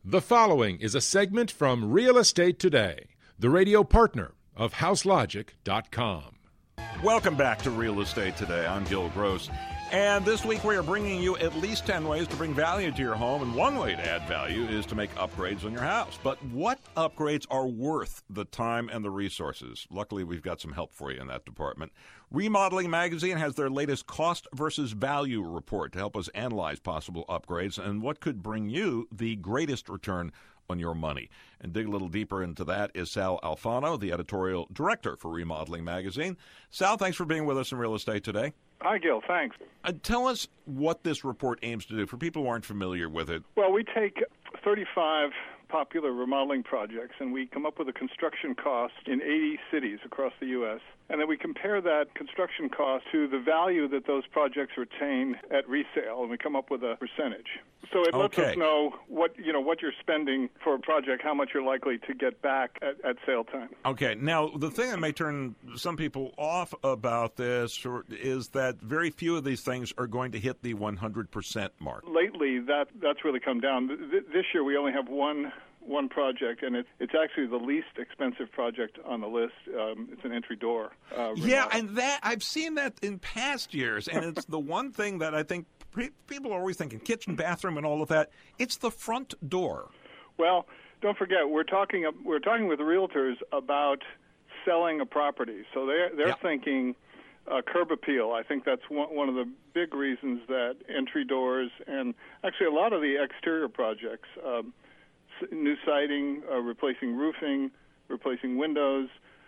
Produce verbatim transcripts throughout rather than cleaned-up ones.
The following is a segment from Real Estate Today, the radio partner of house logic dot com. Welcome back to Real Estate Today. I'm Gil Gross. And this week we are bringing you at least ten ways to bring value to your home. And one way to add value is to make upgrades on your house. But what upgrades are worth the time and the resources? Luckily, we've got some help for you in that department. Remodeling Magazine has their latest cost versus value report to help us analyze possible upgrades and what could bring you the greatest return on your money. And dig a little deeper into that is Sal Alfano, the editorial director for Remodeling Magazine. Sal, thanks for being with us in Real Estate Today. Hi, Gil. Thanks. Uh, tell us what this report aims to do for people who aren't familiar with it. Well, we take thirty-five popular remodeling projects, and we come up with a construction cost in eighty cities across the U S, and then we compare that construction cost to the value that those projects retain at resale, and we come up with a percentage. So it lets Okay. us know what you know what you're spending for a project, how much you're likely to get back at, at sale time. Okay. Now, the thing that may turn some people off about this is that very few of these things are going to hit the one hundred percent mark. Lately, that that's really come down. Th- This year, we only have one one project, and it, it's actually the least expensive project on the list. Um, it's an entry door. Uh, Yeah, remodel. and that I've seen that in past years, and it's the one thing that I think pre- people are always thinking, kitchen, bathroom, and all of that. It's the front door. Well, don't forget, we're talking we're talking with realtors about selling a property, so they're they're Yeah. thinking uh, curb appeal. I think that's one one of the big reasons that entry doors and actually a lot of the exterior projects, um, s- new siding, uh, replacing roofing, replacing windows.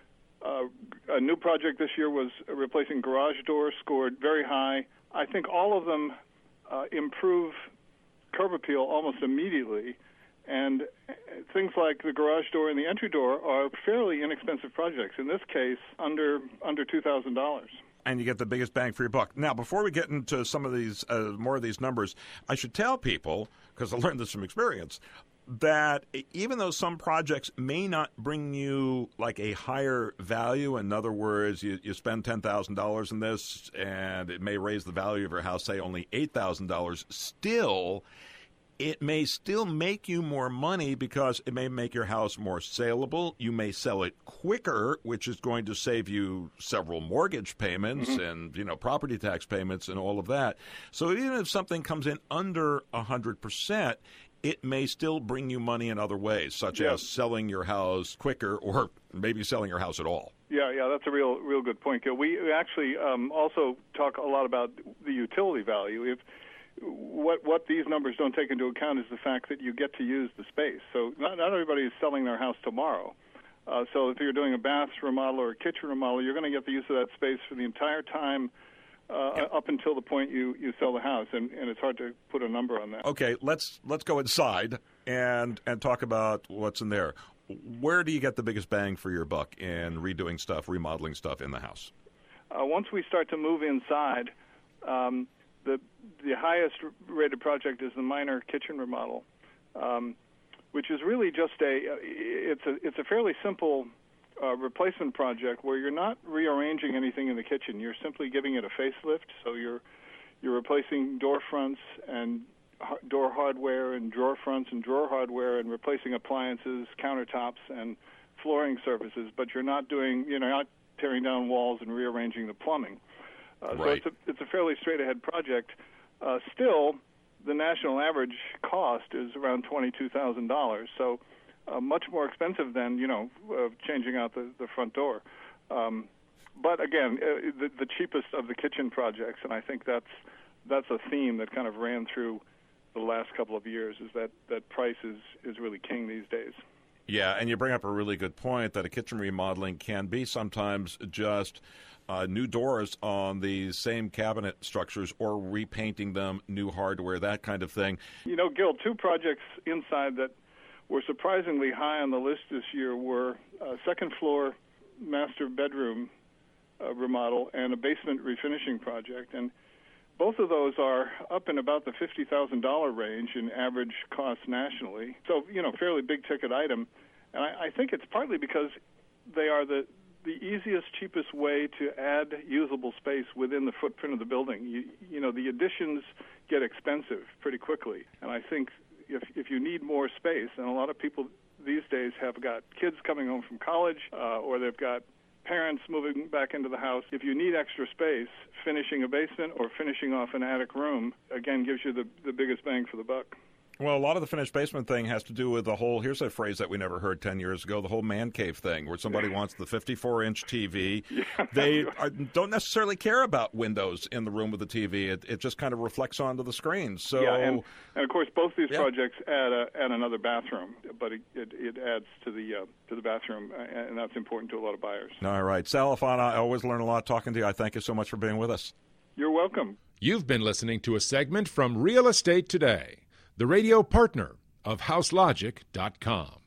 Uh, a new project this year was replacing garage doors, scored very high. I think all of them uh, improve curb appeal almost immediately. And uh, things like the garage door and the entry door are fairly inexpensive projects. In this case, under under two thousand dollars. And you get the biggest bang for your buck. Now, before we get into some of these, uh, more of these numbers, I should tell people, because I learned this from experience, that even though some projects may not bring you like a higher value, in other words, you, you spend ten thousand dollars in this and it may raise the value of your house, say only eight thousand dollars, still it may still make you more money because it may make your house more saleable. You may sell it quicker, which is going to save you several mortgage payments mm-hmm. and, you know, property tax payments and all of that. So even if something comes in under one hundred percent, it may still bring you money in other ways, such yeah. as selling your house quicker or maybe selling your house at all. Yeah, yeah, that's a real, real good point, Gil. We actually um, also talk a lot about the utility value. If What what these numbers don't take into account is the fact that you get to use the space. So not, not everybody is selling their house tomorrow. Uh, so if you're doing a bath remodel or a kitchen remodel, you're going to get the use of that space for the entire time uh, yep. up until the point you, you sell the house, and, and it's hard to put a number on that. Okay, let's let's go inside and and talk about what's in there. Where do you get the biggest bang for your buck in redoing stuff, remodeling stuff in the house? Uh, once we start to move inside, um, The the highest rated project is the minor kitchen remodel, um, which is really just a it's a it's a fairly simple uh, replacement project where you're not rearranging anything in the kitchen. You're simply giving it a facelift. So you're you're replacing door fronts and door hardware and drawer fronts and drawer hardware and replacing appliances, countertops, and flooring surfaces. But you're not doing you know not tearing down walls and rearranging the plumbing. Uh, so right. it's a, it's a fairly straight-ahead project. Uh, still, the national average cost is around twenty-two thousand dollars, so uh, much more expensive than, you know, uh, changing out the, the front door. Um, but, again, uh, the, the cheapest of the kitchen projects, and I think that's that's a theme that kind of ran through the last couple of years, is that, that price is, is really king these days. Yeah, and you bring up a really good point that a kitchen remodeling can be sometimes just uh, new doors on the same cabinet structures or repainting them, new hardware, that kind of thing. You know, Gil, two projects inside that were surprisingly high on the list this year were a second floor master bedroom uh, remodel and a basement refinishing project. And both of those are up in about the fifty thousand dollars range in average cost nationally. So, you know, fairly big-ticket item. And I, I think it's partly because they are the, the easiest, cheapest way to add usable space within the footprint of the building. You, you know, the additions get expensive pretty quickly. And I think if if you need more space, and a lot of people these days have got kids coming home from college, uh, or they've got parents moving back into the house. If you need extra space, finishing a basement or finishing off an attic room, again, gives you the, the biggest bang for the buck. Well, a lot of the finished basement thing has to do with the whole, here's a phrase that we never heard ten years ago, the whole man cave thing, where somebody wants the fifty-four inch T V. Yeah, they are, don't necessarily care about windows in the room with the T V. It, it just kind of reflects onto the screen. So, yeah, and, and of course, both these yeah. projects add, a, add another bathroom, but it, it, it adds to the uh, to the bathroom, and that's important to a lot of buyers. All right. Sal Alfano, I always learn a lot talking to you. I thank you so much for being with us. You're welcome. You've been listening to a segment from Real Estate Today, the radio partner of House Logic dot com.